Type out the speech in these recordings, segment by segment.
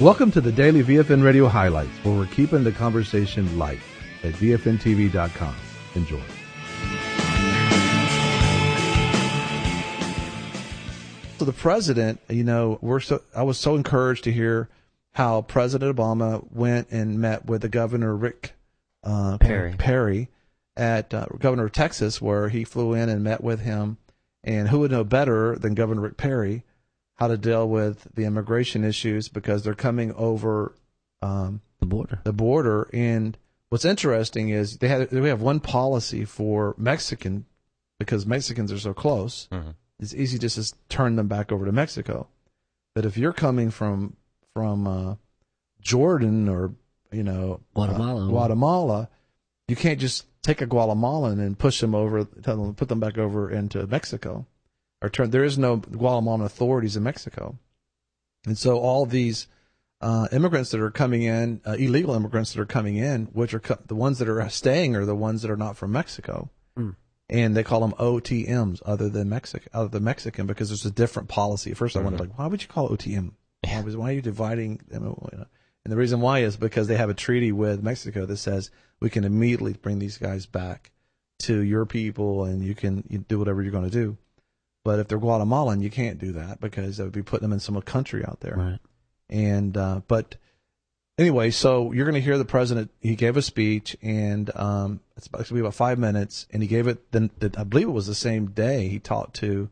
Welcome to the Daily VFN Radio Highlights, where we're keeping the conversation light at VFNTV.com. Enjoy. So the president, I was so encouraged to hear how President Obama went and met with the Governor Rick Perry at Governor of Texas, where he flew in and met with him. And who would know better than Governor Rick Perry how to deal with the immigration issues, because they're coming over the border. And what's interesting is we have one policy for Mexican, because Mexicans are so close. Mm-hmm. It's easy just to turn them back over to Mexico. But if you're coming from Jordan or Guatemala, you can't just take a Guatemalan and push them over, put them back over into Mexico. There is no Guatemalan authorities in Mexico. And so all these immigrants that are coming in, illegal immigrants that are coming in, which are the ones that are staying are the ones that are not from Mexico. Mm. And they call them OTMs, other than Mexican, because there's a different policy. At first I wondered, why would you call it OTM? Why are you dividing them? And the reason why is because they have a treaty with Mexico that says we can immediately bring these guys back to your people, and you do whatever you're going to do. But if they're Guatemalan, you can't do that, because that would be putting them in some country out there. Right. And but anyway, so you're going to hear the president. He gave a speech, and it's going to be about 5 minutes. And he gave it. I believe it was the same day he talked to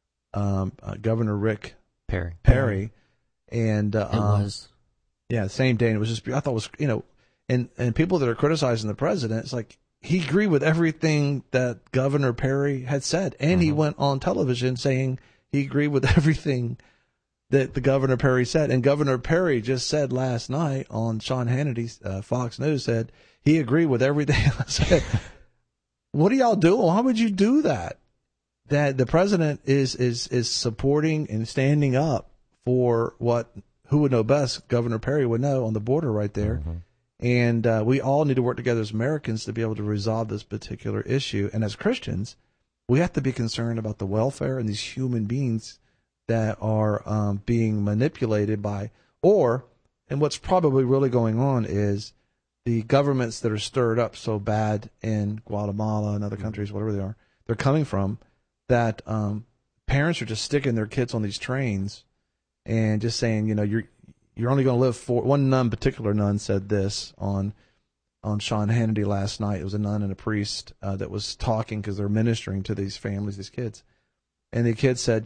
Governor Rick Perry, and it was. Yeah, same day. And it was just, I thought it was, and people that are criticizing the president, it's like he agreed with everything that Governor Perry had said. And he went on television saying he agreed with everything that the Governor Perry said. And Governor Perry just said last night on Sean Hannity's Fox News, said he agreed with everything I said. What are y'all doing? Why would you do that? That the president is supporting and standing up for who would know best? Governor Perry would know, on the border right there. Mm-hmm. And we all need to work together as Americans to be able to resolve this particular issue. And as Christians, we have to be concerned about the welfare and these human beings that are being manipulated by, and what's probably really going on is the governments that are stirred up so bad in Guatemala and other countries, whatever they are, they're coming from, that parents are just sticking their kids on these trains and just saying, you're only going to live for. One particular nun said this on Sean Hannity last night. It was a nun and a priest that was talking, because they're ministering to these families, these kids. And the kids said,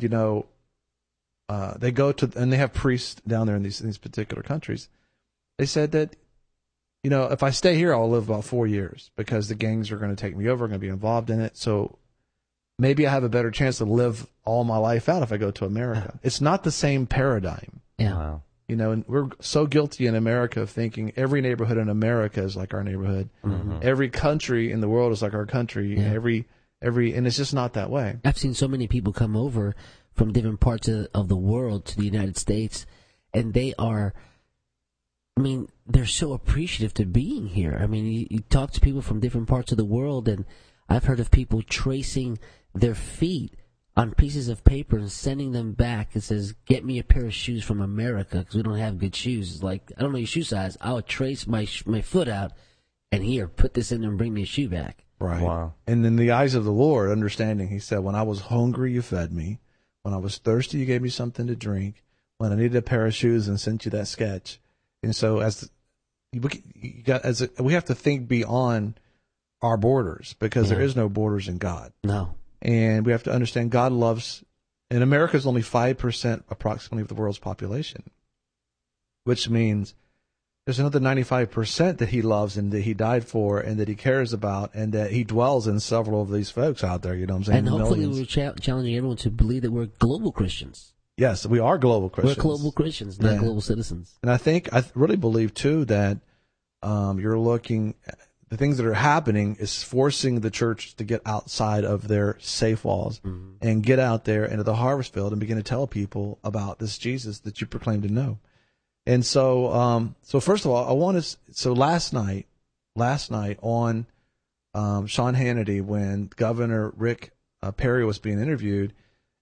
they go to, and they have priests down there in these particular countries. They said that, if I stay here, I'll live about 4 years, because the gangs are going to take me over, going to be involved in it. So maybe I have a better chance to live all my life out if I go to America. It's not the same paradigm. Yeah. Wow. And we're so guilty in America of thinking every neighborhood in America is like our neighborhood. Mm-hmm. Every country in the world is like our country. Yeah. And it's just not that way. I've seen so many people come over from different parts of the world to the United States, and they're so appreciative to being here. You talk to people from different parts of the world, and I've heard of people tracing their feet on pieces of paper and sending them back. It says, get me a pair of shoes from America, because we don't have good shoes. It's like, I don't know your shoe size. I'll trace my foot out, and here, put this in there and bring me a shoe back. Right. Wow. And in the eyes of the Lord, understanding, he said, when I was hungry, you fed me. When I was thirsty, you gave me something to drink. When I needed a pair of shoes, and sent you that sketch. And so we have to think beyond our borders, because there is no borders in God. No. And we have to understand God loves, and America is only 5% approximately of the world's population, which means there's another 95% that he loves and that he died for and that he cares about, and that he dwells in several of these folks out there, you know what I'm saying? And hopefully we're challenging everyone to believe that we're global Christians. Yes, we are global Christians. We're global Christians, not global citizens. And I really believe, too, that you're looking at the things that are happening is forcing the church to get outside of their safe walls and get out there into the harvest field and begin to tell people about this Jesus that you proclaim to know. And so, first of all, last night on Sean Hannity, when Governor Rick Perry was being interviewed,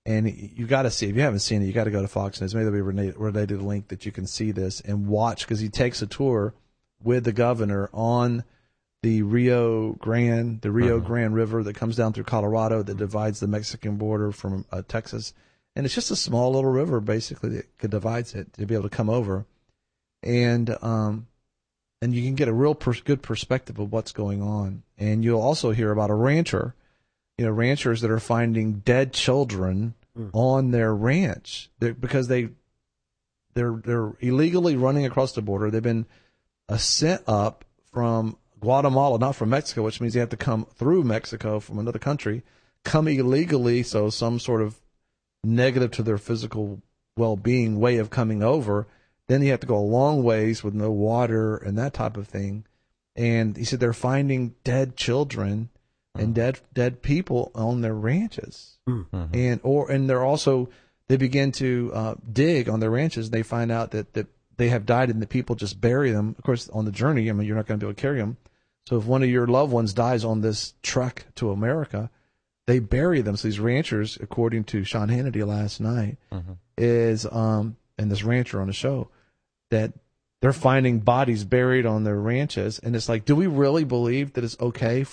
And you got to see, if you haven't seen it, you got to go to Fox News. Maybe there'll be a related link that you can see this and watch, because he takes a tour with the governor on the Rio Grande River that comes down through Colorado that divides the Mexican border from Texas. And it's just a small little river, basically, that divides it to be able to come over. And you can get a real good perspective of what's going on. And you'll also hear about a rancher, ranchers that are finding dead children on their ranch because they're illegally running across the border. They've been sent up from Guatemala, not from Mexico, which means they have to come through Mexico from another country, come illegally, so some sort of negative to their physical well-being way of coming over. Then you have to go a long ways with no water and that type of thing. And he said they're finding dead children and dead people on their ranches. And they're also, they begin to dig on their ranches, and they find out that they have died and the people just bury them. Of course, on the journey, you're not going to be able to carry them. So if one of your loved ones dies on this trek to America, they bury them. So these ranchers, according to Sean Hannity last night, and this rancher on the show, that they're finding bodies buried on their ranches. And it's like, do we really believe that it's okay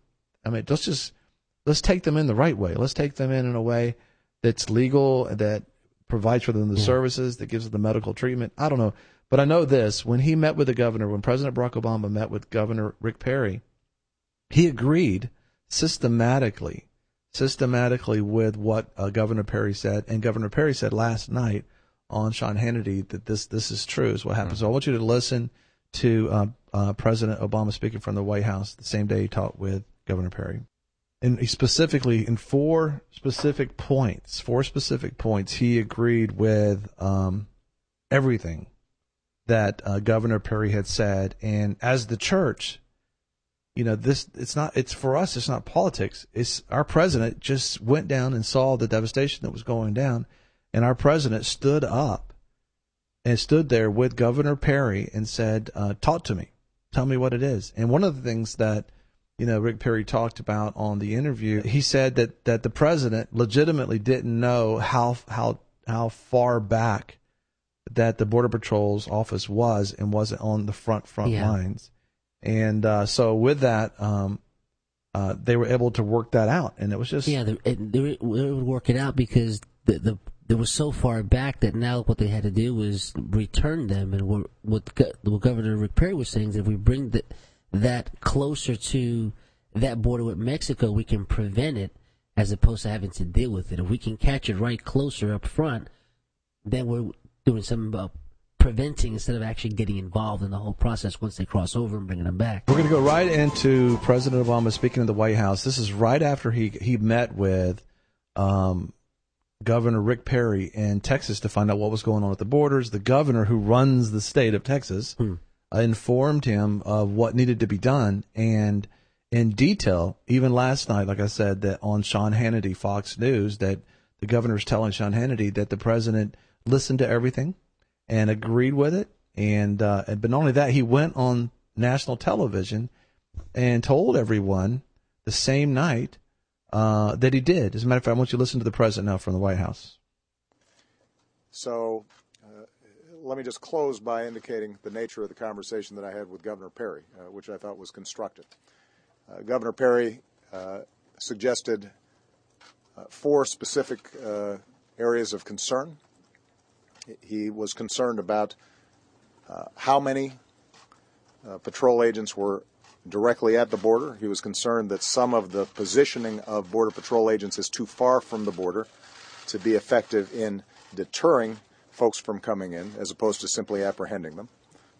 let's take them in the right way. Let's take them in a way that's legal, that provides for them the services, that gives them the medical treatment. I don't know. But I know this, when he met with the governor, when President Barack Obama met with Governor Rick Perry, he agreed systematically with what Governor Perry said. And Governor Perry said last night on Sean Hannity that this is true, is what happened. So I want you to listen to President Obama speaking from the White House the same day he talked with Governor Perry. And he specifically, in four specific points, he agreed with everything that Governor Perry had said. And as the church, it's for us, it's not politics. It's our president just went down and saw the devastation that was going down. And our president stood up and stood there with Governor Perry and said, talk to me. Tell me what it is. And one of the things that, Rick Perry talked about on the interview, he said that the president legitimately didn't know how far back that the Border Patrol's office was and wasn't on the front lines. And so with that, they were able to work that out. And it was just... Yeah, they would work it out because they were so far back that now what they had to do was return them. And what Governor Rick Perry was saying is if we bring that closer to that border with Mexico, we can prevent it as opposed to having to deal with it. If we can catch it right closer up front, then we're doing something about preventing instead of actually getting involved in the whole process once they cross over and bringing them back. We're going to go right into President Obama speaking in the White House. This is right after he met with Governor Rick Perry in Texas to find out what was going on at the borders. The governor who runs the state of Texas informed him of what needed to be done, and in detail, even last night, like I said, that on Sean Hannity, Fox News, that the governor's telling Sean Hannity that the president listened to everything and agreed with it. But not only that, he went on national television and told everyone the same night that he did. As a matter of fact, I want you to listen to the president now from the White House. So let me just close by indicating the nature of the conversation that I had with Governor Perry, which I thought was constructive. Governor Perry suggested 4 specific areas of concern. He was concerned about how many patrol agents were directly at the border. He was concerned that some of the positioning of Border Patrol agents is too far from the border to be effective in deterring folks from coming in, as opposed to simply apprehending them.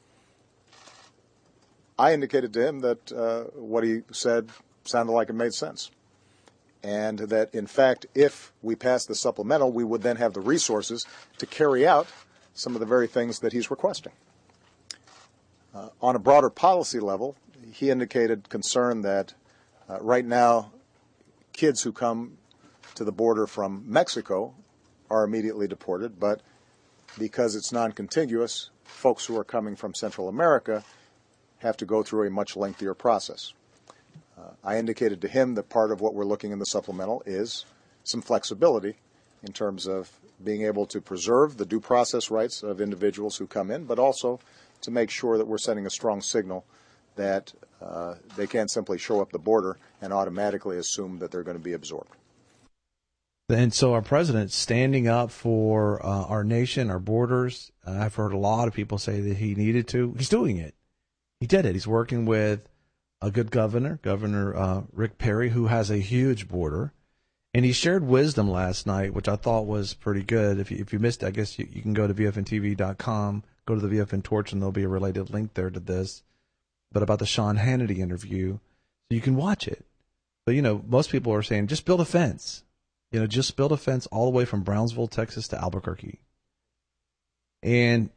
I indicated to him that what he said sounded like it made sense, and that, in fact, if we passed the supplemental, we would then have the resources to carry out some of the very things that he's requesting. On a broader policy level, he indicated concern that right now kids who come to the border from Mexico are immediately deported, but because it's non-contiguous, folks who are coming from Central America have to go through a much lengthier process. I indicated to him that part of what we're looking in the supplemental is some flexibility in terms of being able to preserve the due process rights of individuals who come in, but also to make sure that we're sending a strong signal that they can't simply show up the border and automatically assume that they're going to be absorbed. And so our president's standing up for our nation, our borders. I've heard a lot of people say that he needed to. He's doing it. He did it. He's working with a good governor, Governor Rick Perry, who has a huge border. And he shared wisdom last night, which I thought was pretty good. If you missed it, I guess you can go to VFNTV.com, go to the VFN Torch, and there'll be a related link there to this. But about the Sean Hannity interview, so you can watch it. But, most people are saying, just build a fence. Just build a fence all the way from Brownsville, Texas to Albuquerque. And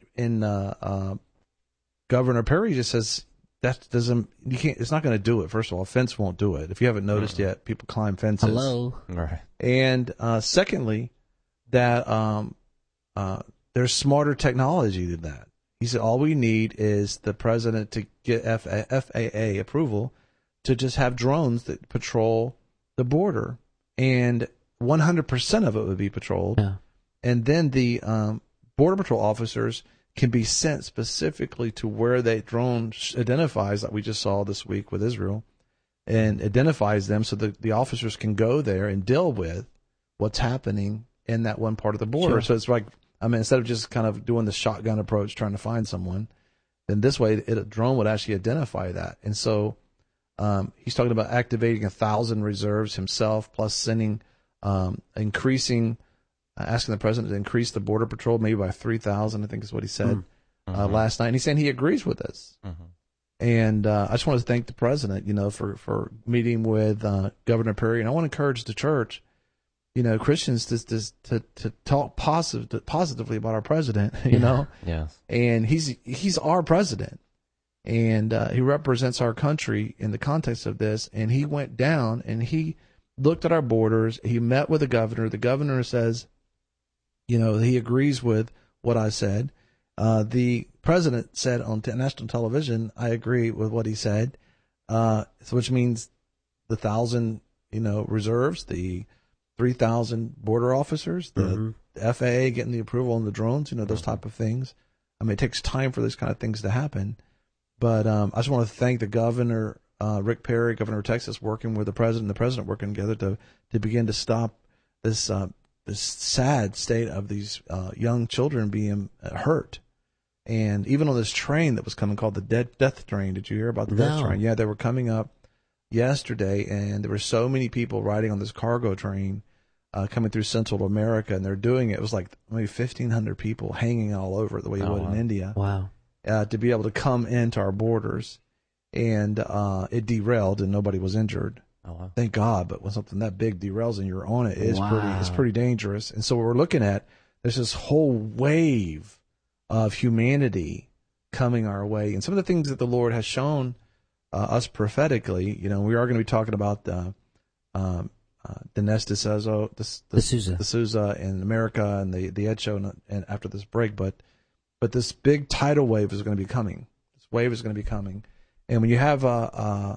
Governor Perry just says, it's not going to do it. First of all, a fence won't do it. If you haven't noticed yet, people climb fences. Hello. Right. And secondly, that there's smarter technology than that. He said all we need is the president to get FAA approval to just have drones that patrol the border, and 100% of it would be patrolled. Yeah. And then the Border Patrol officers can be sent specifically to where that drone identifies, like we just saw this week with Israel, and identifies them so that the officers can go there and deal with what's happening in that one part of the border. Sure. So it's like, instead of just kind of doing the shotgun approach, trying to find someone, then this way a drone would actually identify that. And so he's talking about activating 1,000 reserves himself, plus sending, asking the president to increase the Border Patrol maybe by 3,000, I think is what he said last night. And he's saying he agrees with this. Mm-hmm. And I just want to thank the president, for meeting with Governor Perry. And I want to encourage the church, Christians to talk positively about our president, Yes. And he's our president. And he represents our country in the context of this. And he went down and he looked at our borders. He met with the governor. The governor says, he agrees with what I said. The president said on national television, I agree with what he said. So which means the 1,000, reserves, the 3,000 border officers, the FAA getting the approval on the drones, those type of things. It takes time for these kind of things to happen. But I just want to thank the governor, Rick Perry, governor of Texas, working with the president working together to begin to stop this sad state of these young children being hurt. And even on this train that was coming called the death train, did you hear about the death train? Yeah, they were coming up yesterday, and there were so many people riding on this cargo train coming through Central America, and they're doing it. It was like maybe 1,500 people hanging all over it the way you would in India. Wow. To be able to come into our borders. And it derailed, and nobody was injured. Oh, wow. Thank God. But when something that big derails and you're on it, it's pretty dangerous. And so what we're looking at, there's this whole wave of humanity coming our way. And some of the things that the Lord has shown us prophetically, we are going to be talking about Dinesh D'Souza in America and the Ed Show and after this break. But this big tidal wave is going to be coming. This wave is going to be coming. And when you have the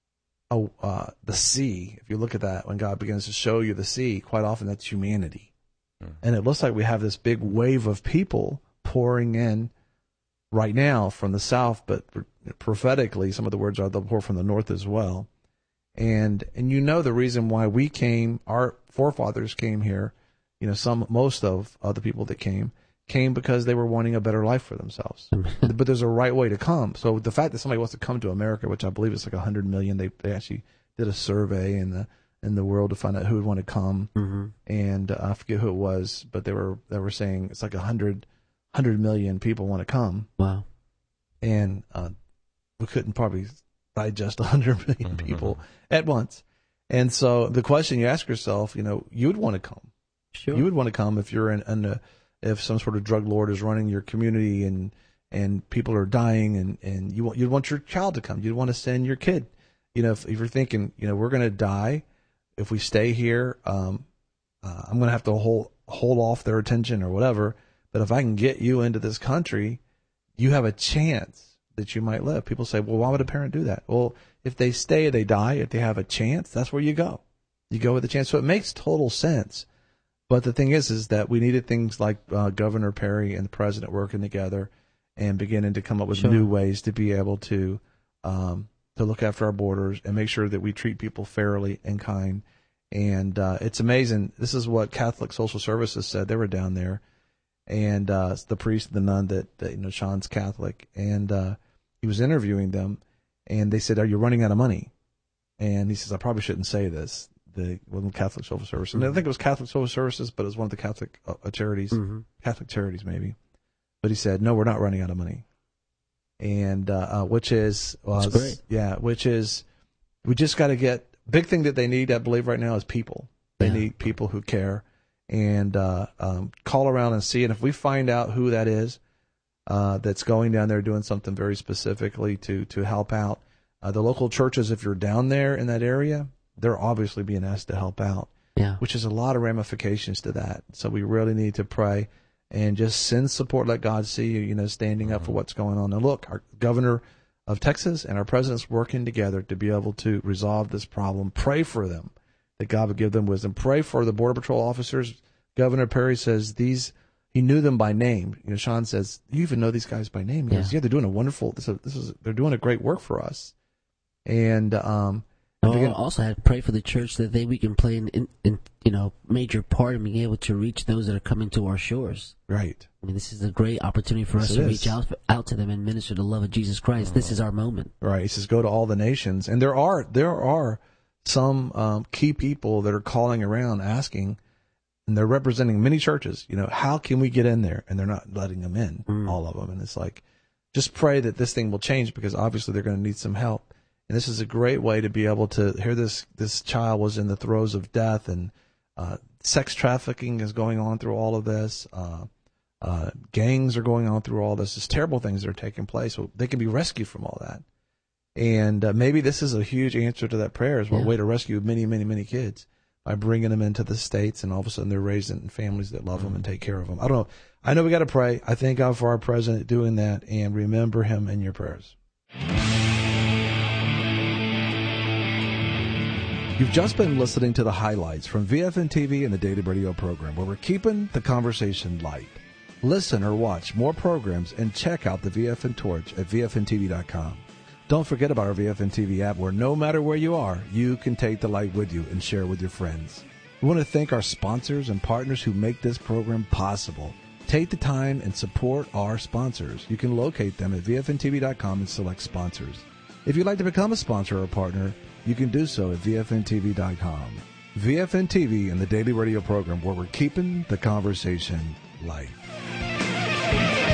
sea, if you look at that, when God begins to show you the sea, quite often that's humanity. And it looks like we have this big wave of people pouring in right now from the south, but prophetically, some of the words are they'll pour from the north as well. And the reason why we came, our forefathers came here, most of the people that came because they were wanting a better life for themselves. But there's a right way to come. So the fact that somebody wants to come to America, which I believe is like 100 million, they actually did a survey in the world to find out who would want to come. Mm-hmm. And I forget who it was, but they were saying it's like 100 million people want to come. Wow. And we couldn't probably digest 100 million people at once. And so the question you ask yourself, you would want to come. Sure. You would want to come if you're if some sort of drug lord is running your community and people are dying and you'd want your child to come. You'd want to send your kid. If you're thinking, we're going to die if we stay here, I'm going to have to hold off their attention or whatever. But if I can get you into this country, you have a chance that you might live. People say, well, why would a parent do that? Well, if they stay, they die. If they have a chance, that's where you go. You go with a chance. So it makes total sense But the thing is that we needed things like Governor Perry and the president working together and beginning to come up with new ways to be able to look after our borders and make sure that we treat people fairly and kind. And it's amazing. This is what Catholic Social Services said. They were down there, and the priest, the nun that Sean's Catholic, and he was interviewing them, and they said, "Are you running out of money?" And he says, "I probably shouldn't say this." The Catholic Social Services, and I think it was Catholic Social Services, but it was one of the Catholic charities, Catholic charities maybe. But he said, "No, we're not running out of money," and which is great. Which is we just got to get. Big thing that they need, I believe, right now is people. They need people who care, and call around and see. And if we find out who that is, that's going down there doing something very specifically to help out the local churches, if you're down there in that area, they're obviously being asked to help out. Yeah. Which is a lot of ramifications to that. So we really need to pray and just send support. Let God see you, standing up for what's going on. Now, look, our governor of Texas and our president's working together to be able to resolve this problem. Pray for them, that God would give them wisdom. Pray for the Border Patrol officers. Governor Perry says he knew them by name. Sean says, "You even know these guys by name?" He goes, "Yeah, they're doing a wonderful. They're doing a great work for us." And also had to pray for the church that we can play in major part in being able to reach those that are coming to our shores. Right. I mean, this is a great opportunity for us to reach out to them and minister the love of Jesus Christ. This is our moment. Right. He says, "Go to all the nations," and there are some key people that are calling around asking, and they're representing many churches. How can we get in there? And they're not letting them in, all of them. And it's like, just pray that this thing will change, because obviously they're going to need some help. And this is a great way to be able to hear this child was in the throes of death, and sex trafficking is going on through all of this. Gangs are going on through all this. There's terrible things that are taking place. So they can be rescued from all that. And maybe this is a huge answer to that prayer, as a way to rescue many, many, many kids by bringing them into the States, and all of a sudden they're raised in families that love them and take care of them. I don't know. I know we got to pray. I thank God for our president doing that, and remember him in your prayers. You've just been listening to the highlights from VFN TV and the Daily Radio program, where we're keeping the conversation light. Listen or watch more programs and check out the VFN Torch at VFNTV.com. Don't forget about our VFN TV app, where no matter where you are, you can take the light with you and share with your friends. We want to thank our sponsors and partners who make this program possible. Take the time and support our sponsors. You can locate them at VFNTV.com and select sponsors. If you'd like to become a sponsor or partner, you can do so at VFNTV.com. VFN TV and the Daily Radio program, where we're keeping the conversation light.